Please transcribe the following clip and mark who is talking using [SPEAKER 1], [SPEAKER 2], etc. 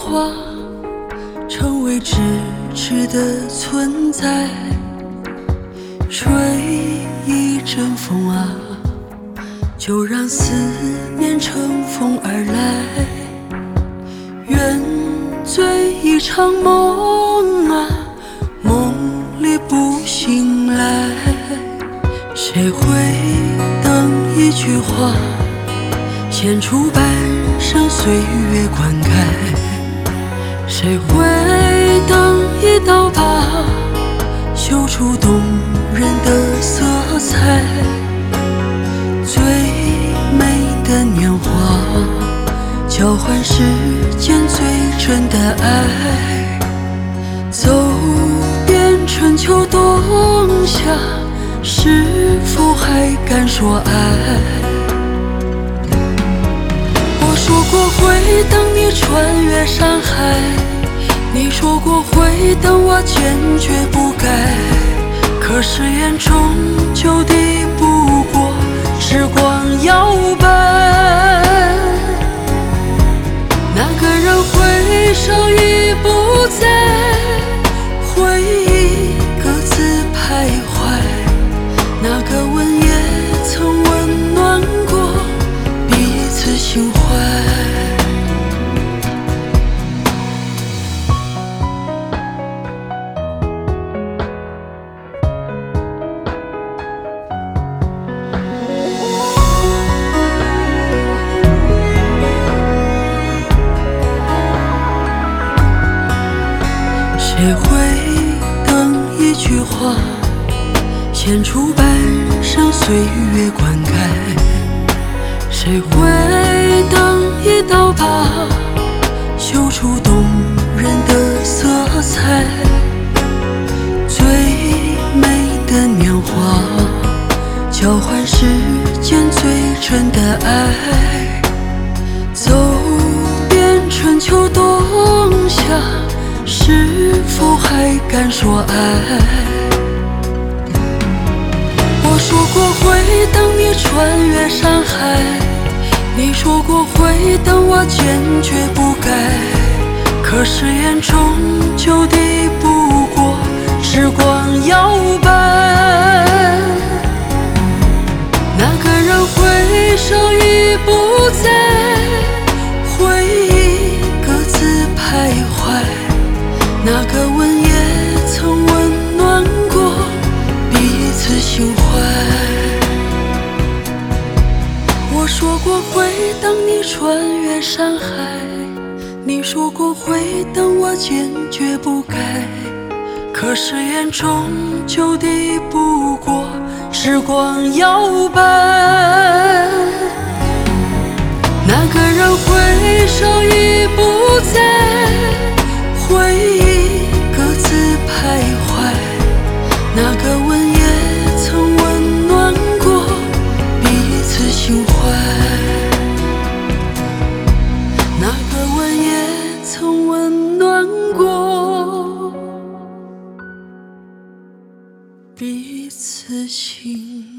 [SPEAKER 1] 话，成为咫尺的存在。吹一阵风啊，就让思念乘风而来。愿醉一场梦啊，梦里不醒来。谁会等一句话，献出半生岁月灌溉？谁会等一刀疤，绣出动人的色彩？最美的年华，交换世间最真的爱。走遍春秋冬夏，是否还敢说爱？我说过会等你穿越山海，你说过会等我坚决不改。可誓言终究抵不过时光摇摆。那个人回首已不在，回忆各自徘徊。那个吻也曾温暖过彼此心怀。谁会等一句话，献出半生岁月灌溉？谁会等一刀疤，绣出动人的色彩？最美的年华，交换世间最真的爱。走遍春秋冬夏，是否还敢说爱？我说过会等你穿越山海，你说过会等我坚决不改。可誓言终究抵不过时光摇摆。那个人回首已不在，回忆各自徘徊。那个吻也曾温暖过彼此心怀。我说过会等你穿越山海，你说过会等我坚决不改。可誓言终究抵不过时光摇摆。那个人回首已不在，回忆各自徘徊。那个吻也曾温暖过彼此心怀。那个吻也曾温暖过彼此心